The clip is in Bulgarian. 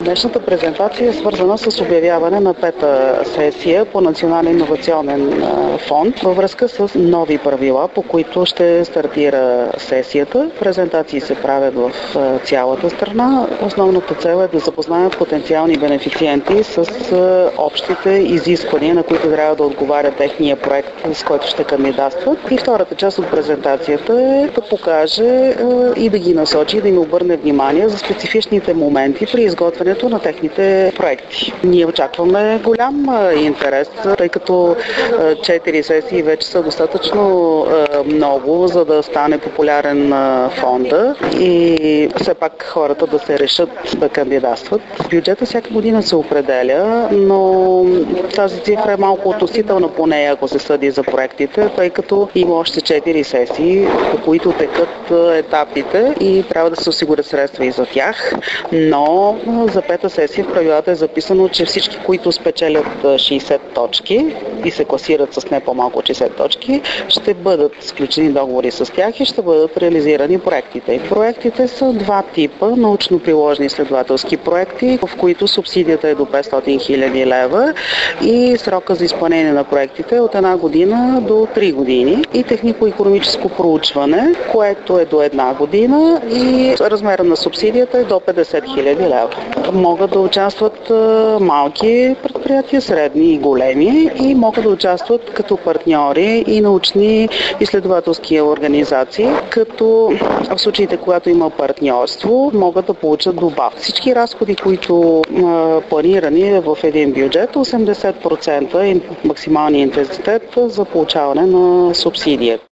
Днешната презентация е свързана с обявяване на пета сесия по Национален иновационен фонд във връзка с нови правила, по които ще стартира сесията. Презентации се правят в цялата страна. Основната цел е да запознаят потенциални бенефициенти с общите изисквания, на които трябва да отговаря техния проект, с който ще кандидатстват. И втората част от презентацията е да покаже и да ги насочи, да им обърне внимание за специфичните моменти при изготвянето на техните проекти. Ние очакваме голям интерес, тъй като 4 сесии вече са достатъчно много, за да стане популярен фонда и все пак хората да се решат да кандидатстват. Бюджета всяка година се определя, но тази цифра е малко относителна по нея, ако се съди за проектите, тъй като има още 4 сесии, по които текат етапите и трябва да се осигурят средства и за тях, но за пета сесия в правилата е записано, че всички, които спечелят 60 точки и се класират с не по-малко от 60 точки, ще бъдат сключени договори с тях и ще бъдат реализирани проектите. Проектите са два типа: научно-приложни изследователски проекти, в които субсидията е до 500 000 лева и срока за изпълнение на проектите е от 1 година до 3 години, и технико-икономическо проучване, което е до 1 година и размера на субсидията е до 50 000 лева. Могат да участват малки предприятия, средни и големи, и могат да участват като партньори и научни изследователски организации, като в случаите, когато има партньорство, могат да получат добавки. Всички разходи, които планирани в един бюджет, 80% е максималния интензитет за получаване на субсидия.